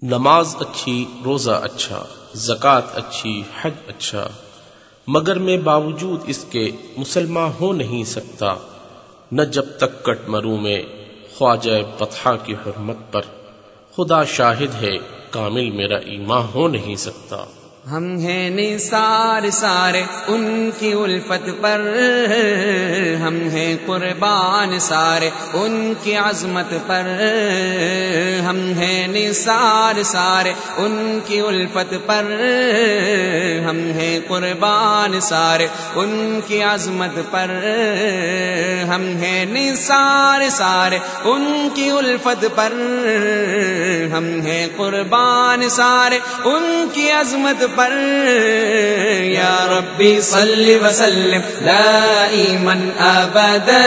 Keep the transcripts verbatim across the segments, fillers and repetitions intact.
نماز اچھی، روزہ اچھا، زکوٰۃ اچھی، حج اچھا، مگر میں باوجود اس کے مسلمان ہو نہیں سکتا، نہ جب تک کٹ مروں میں خواجہ بطحہ کی حرمت پر، خدا شاہد ہے کامل میرا ایمان ہو نہیں سکتا۔ ہم ہیں نثار سارے ان کی الفت پر، ہم ہیں قربان سارے ان کی عظمت پر، ہم ہیں نثار سارے ان کی الفت پر، ہم ہیں قربان سارے ان کی عظمت پر، ہم ہیں نثار سارے ان کی الفت پر، ہم ہیں قربان سارے ان کی عظمت پر۔ یا ربی صلی وسلم دائما ابدا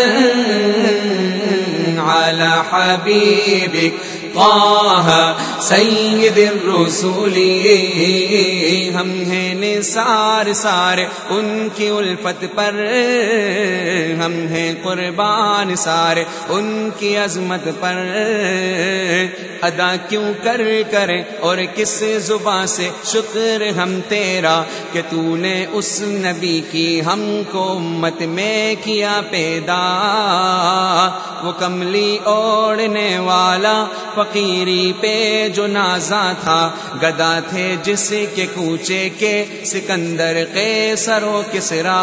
علی حبیبک طہ سید الرسول۔ ہم ہیں نثار سارے ان کی الفت پر، ہم ہیں قربان سارے ان کی عظمت پر۔ ادا کیوں کر کریں اور کس زباں سے شکر ہم تیرا کہ تو نے اس نبی کی ہم کو امت میں کیا پیدا۔ وہ کملی اوڑھنے والا فقیری پہ جو نازا تھا، گدا تھے جس کے کوچے کے سکندر قیصر و کسریٰ،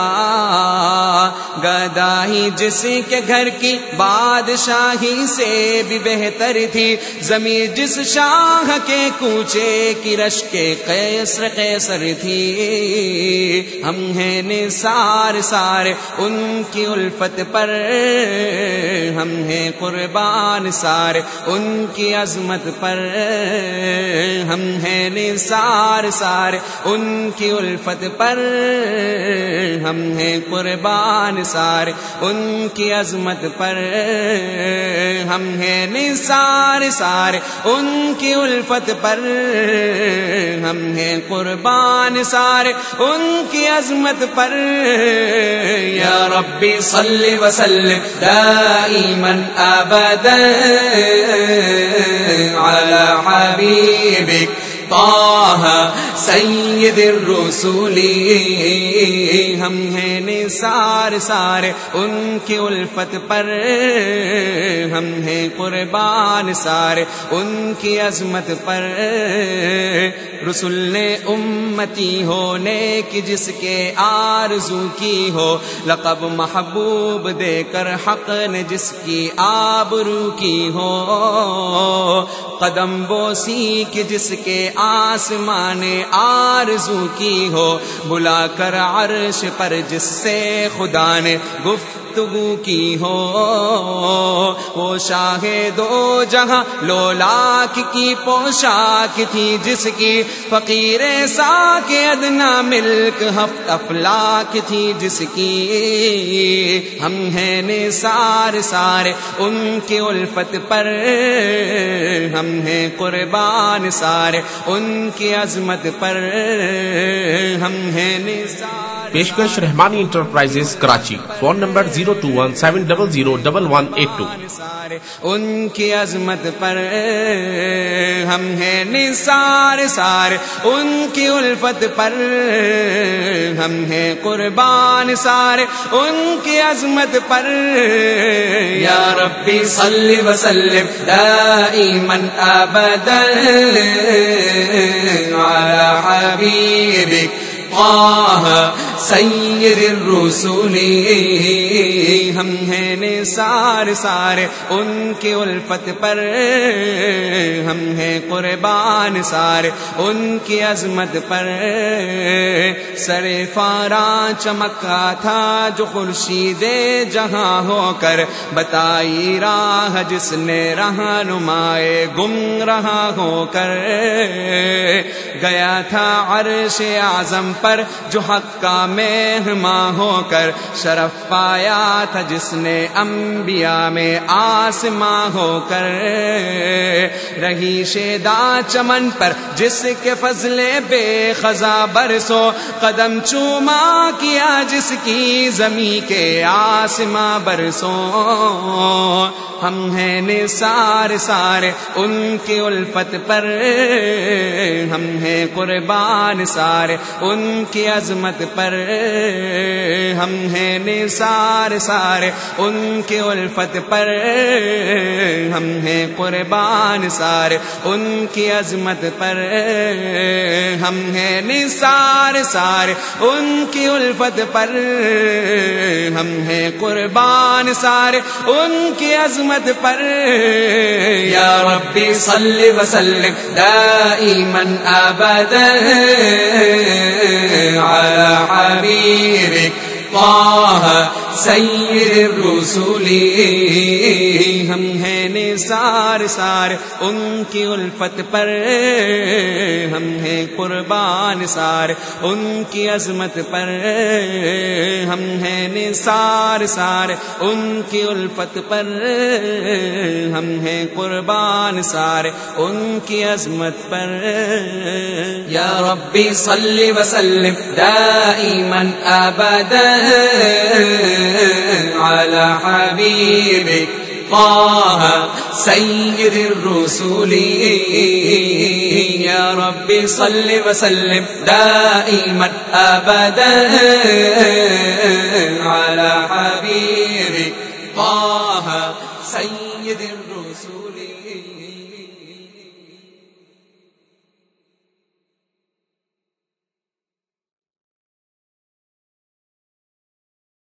گدا ہی جس کے گھر کی بادشاہی سے بھی بہتر تھی، زمین جس شاہ کے کوچے کی رش کے قیصر قیصر تھی۔ ہم ہیں نثار سارے ان کی الفت پر، ہم ہیں قربان سارے ان کی عظمت پر، ہم ہیں نثار سارے ان کی الفت پر، ہم ہیں قربان سارے ان کی عظمت پر، ہم ہیں نثار سارے ان کی الفت پر، ہم ہیں قربان سارے ان کی عظمت پر۔ یا ربی صلی وسلم دائما ابدا علی حبیبک طہ سید الرسول۔ ہم ہیں نثار سارے ان کی الفت پر، ہم ہیں قربان سارے ان کی عظمت پر۔ رسول نے امتی ہونے کی جس کے آرزو کی ہو، لقب محبوب دے کر حق نے جس کی آبرو کی ہو، قدم بوسی کی جس کے آسمان آرزو کی ہو، بلا کر عرش پر جس سے خدا نے گفتگو کی ہو، وہ شاہ دو جہاں لولاک کی پوشاک تھی جس کی، فقیر ساک ادنا ملک ہفت افلاک تھی جس کی۔ ہم ہیں نثار سارے ان کی الفت پر، ہم ہیں قربان سارے ان کی عظمت پر، ہم ہیں نثار۔ پیشکش Rahmani enterprises Karachi, phone number zero two one seven double zero double one eight two. ان کی عظمت پر، ہم ہیں نثار سارے ان کی الفت پر، ہم ہیں قربان سارے ان کی عظمت پر۔ یا ربی صلی وسلم دائما ابدا علی حبیبک طہ سید الرسول۔ ہم ہیں نثار سارے ان کی الفت پر، ہم ہیں قربان سارے ان کی عظمت پر۔ سر فاراں چمکا تھا جو خورشید جہاں ہو کر، بتائی راہ جس نے رہنمائے گم رہا ہو کر، گیا تھا عرش اعظم پر جو حق کا مہمان ہو کر، شرف پایا تھا جس نے انبیاء میں آسماں ہو کر، رہی شیدا چمن پر جس کے فضل بے خزاں برسو، قدم چوما کیا جس کی زمیں کے آسماں برسوں، ہم ہیں نثار سارے ان کی الفت پر، ہم ہیں قربان سارے ان کی عظمت پر، ہم ہیں نثار سارے ان کی الفت پر، ہم ہیں قربان سارے ان کی عظمت پر، ہم ہیں نثار سارے ان کی الفت پر، ہم ہیں قربان سارے ان کی عظمت پر۔ یا ربی صلی وسلم دائما ابدا علی حبیبک طه سید الرسول، ہم ہیں نثار سارے ان کی الفت پر، ہم ہیں قربان سارے ان کی عظمت پر، ہم ہیں نثار سارے ان کی الفت پر، ہم ہیں قربان سارے ان کی عظمت پر۔ یا ربی صلی وسلم دائما ابدا علی حبیبک طه سید الرسول، یا ربی صلی وسلم دائما ابدا علی حبیبک طه سید الرسول۔